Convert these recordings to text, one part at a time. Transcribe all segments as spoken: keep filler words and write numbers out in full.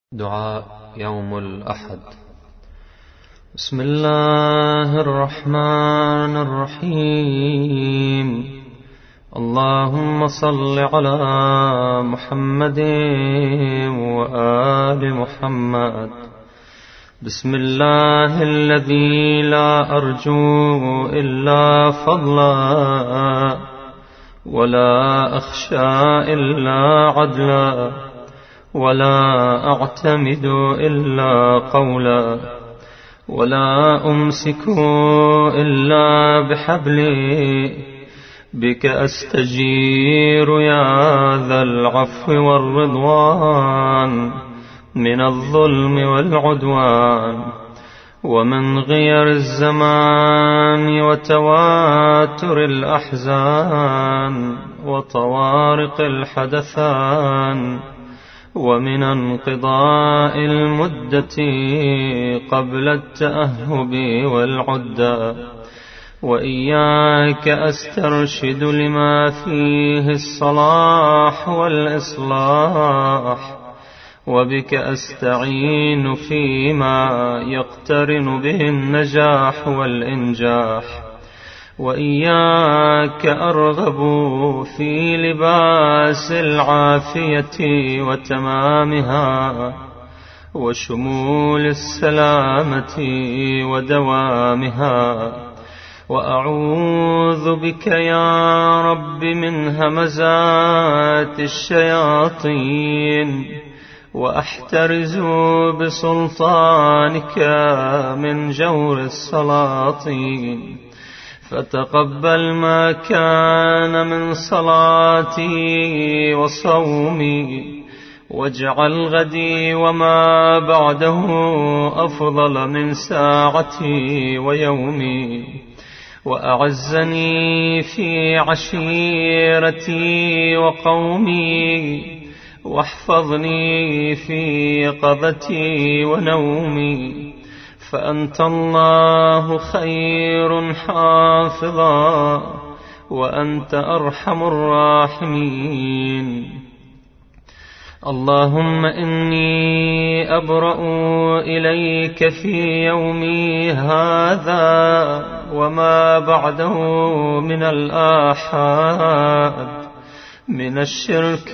دعاء يوم الأحد. بسم الله الرحمن الرحيم. اللهم صل على محمد وآل محمد. بسم الله الذي لا أرجو إلا فضلا ولا أخشى إلا عدلا ولا أعتمد إلا قولا ولا أمسك إلا بحبلي. بك أستجير يا ذا العفو والرضوان من الظلم والعدوان ومن غير الزمان وتواتر الأحزان وطوارق الحدثان ومن انقضاء المدة قبل التأهب والعدة. وإياك أسترشد لما فيه الصلاح والإصلاح وبك أستعين فيما يقترن به النجاح والإنجاح. وإياك أرغب في لباس العافية وتمامها وشمول السلامة ودوامها. وأعوذ بك يا رب من همزات الشياطين وأحترز بسلطانك من جور السلاطين. فتقبل ما كان من صلاتي وصومي واجعل غدي وما بعده أفضل من ساعتي ويومي. وأعزني في عشيرتي وقومي واحفظني في يقظتي ونومي. فأنت الله خير حافظا وأنت أرحم الراحمين. اللهم إني أبرأ إليك في يومي هذا وما بعده من الآحاد من الشرك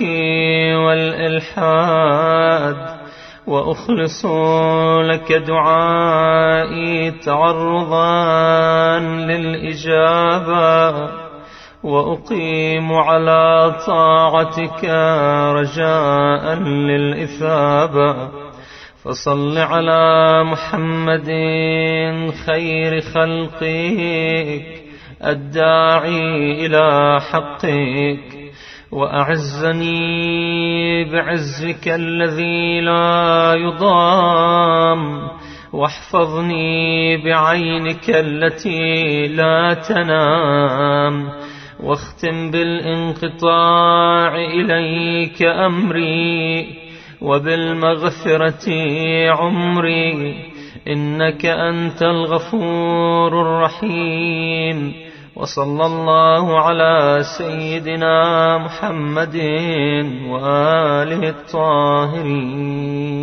والإلحاد. وأخلص لك دعائي تعرضا للإجابة وأقيم على طاعتك رجاء للإثابة. فصل على محمد خير خلقك الداعي إلى حقك. وأعزني بعزك الذي لا يضام واحفظني بعينك التي لا تنام. واختم بالانقطاع إليك أمري وبالمغفرة عمري إنك أنت الغفور الرحيم. وصلى الله على سيدنا محمد وآله الطاهرين.